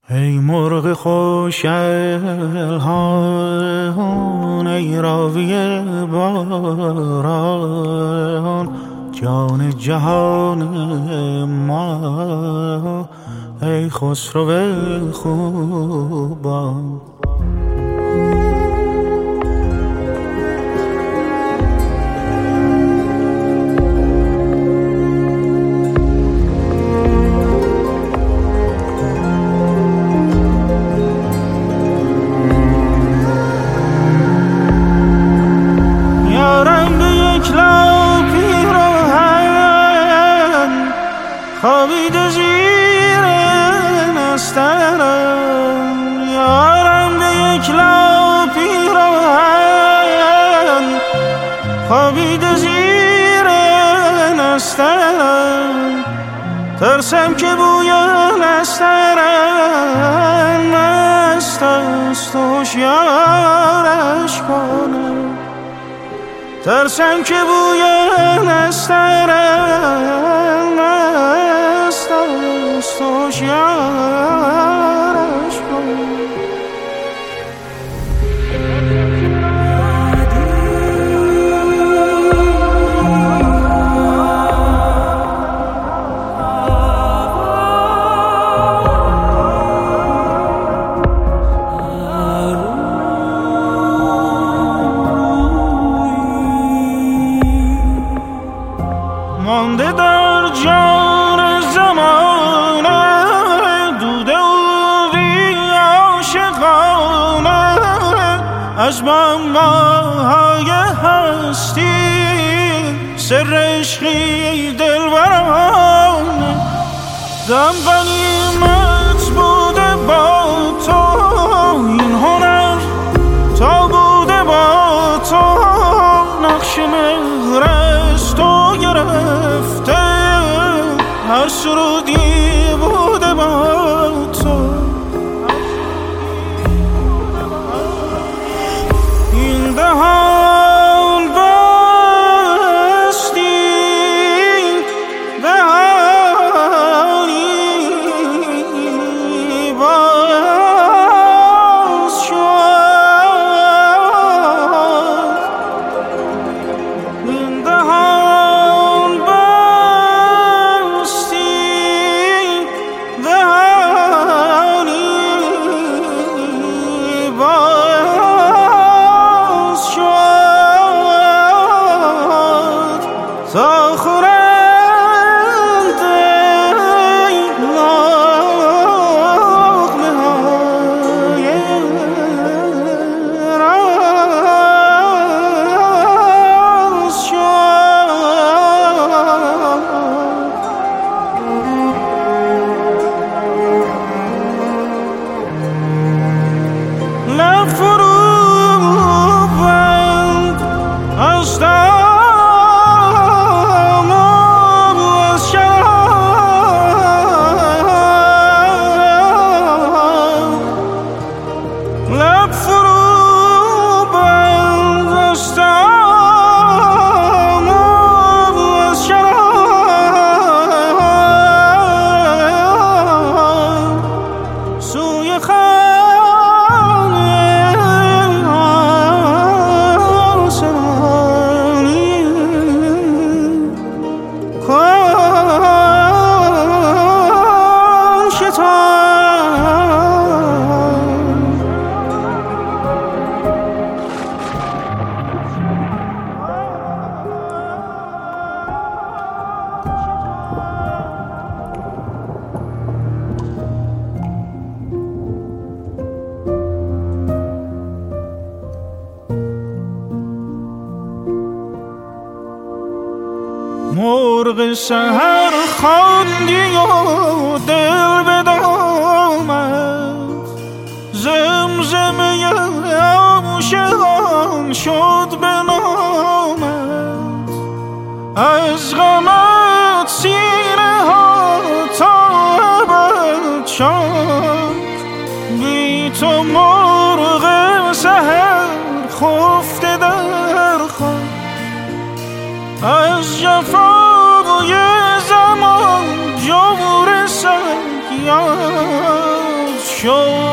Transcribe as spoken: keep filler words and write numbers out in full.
ای مرغ خوش الحان، ای راوی باران، جان جهان ما، ای خسرو خوبان. خوابیده زیر نسترن، یارم به یک لا پیراهن، خوابیده زیر نسترن، ترسم که بوی نسترن مست است و هوشیارش کنم، ترسم که بوی نسترن مست است و هوشیارش کنم. مانده در جان زمانه دوده و بی عاشقانه، از معماهای هستی سر عشقی دلبرانه، دم غنیمت بوده با تو، این هنر تا بوده با تو، نقش مهر از تو گرفته، هر سرودی بوده با تو، این دهان بستی دهانی باز شد، این دهان بستی دهانی باز شد، تا خورند لقمه های راز شد. لب فرو بند از دام و از شراب، لب فرو بند از دام و از شراب، سوی خانه آسمانی کن شتاب. مرغ سحر خواندی و دل به دامت، زمزمه عاشقان شد به نامت، از غمت سینه ها تا ابد شد، بی تو مرغ سحر خفته در خواب، از جفای زمان جور سیاد شد. شو